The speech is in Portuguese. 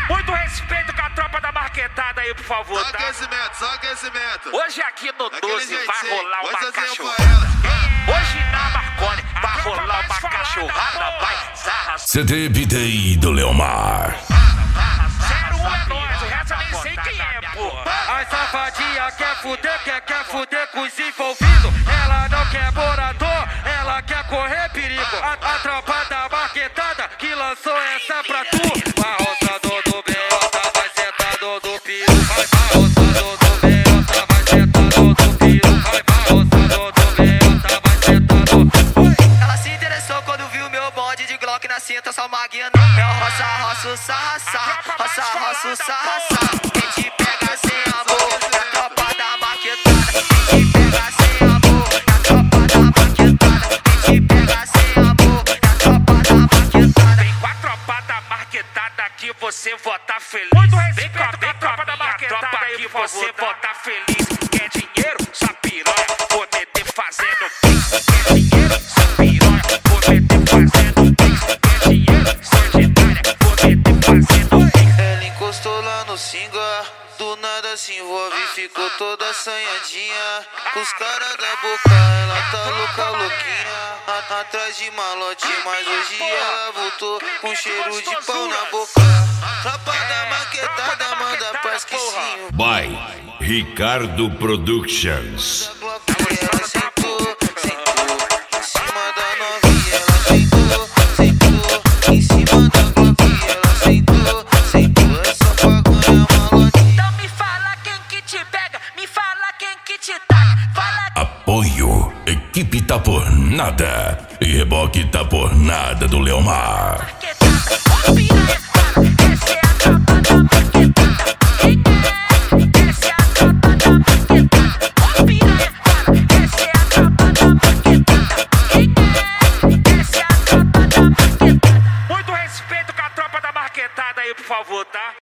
Muito respeito com a tropa da marquetada aí, por favor, Só tá? aquecimento, só aquecimento. Hoje aqui no Daquele 12 vai jeitinho. rolar uma Hoje eu tenho cachorrada. com ela. Hoje na Marconi vai rolar uma cachorrada, vai zarra. CD BDI do Leomar. 01 é nós, o resto eu nem sei quem é, pô. A safadinha quer fuder com os envolvidos. Ela não quer morador, ela quer correr perigo. A tropa da marquetada que lançou essa pra tu. Vai roçador do Beota, vai sentador do piro. Vai roçador do Beota, vai sentador do piro. Vai roçador do Beota, vai sentador. Ela se interessou quando viu meu bonde de Glock na cinta, só maguinha no pé. Roça, o sarraça, roça, o sarraça. Quem te pega sem amor, é a tropa da marquetada. Quem te pega sem amor, é a tropa da marquetada. Quem te pega sem amor, é a tropa da marquetada. Vem com a tropa da marquetada que você vota feliz. Muito Vem respeito com a tropa da marquetada aí, que por favor, você tá? vota feliz. Quer dinheiro? Só piranha, vou meter fazendo pix. Quer dinheiro? Só piranha, vou meter fazendo pix. Quer dinheiro? Só ordinária, vou meter fazendo pix. Ela encostou lá no singa, do nada se envolve e ficou toda assanhadinha. Com os caras da boca, ela tá louquinha. Atrás de malote, mas hoje ela voltou com cheiro de pau na boca. Tropa da maquetada, manda pra esquisinho. By Ricardo Productions. Ela sentou em cima da novinha. Ela sentou em cima da bloquinha. Ela sentou, é só pagando a malotinha. Então me fala quem que te pega, me fala quem que te taca. Fala Apoio. Equipe tá por nada. E reboque tá por nada do Leomar. que taca. Ô piranha, essa é a tropa da marquetada. Quem é? Essa é a tropa da marquetada. Ô piranha, essa é a tropa da marquetada. Quem é? Essa é a tropa da marquetada. Muito respeito com a tropa da marquetada aí, por favor, tá?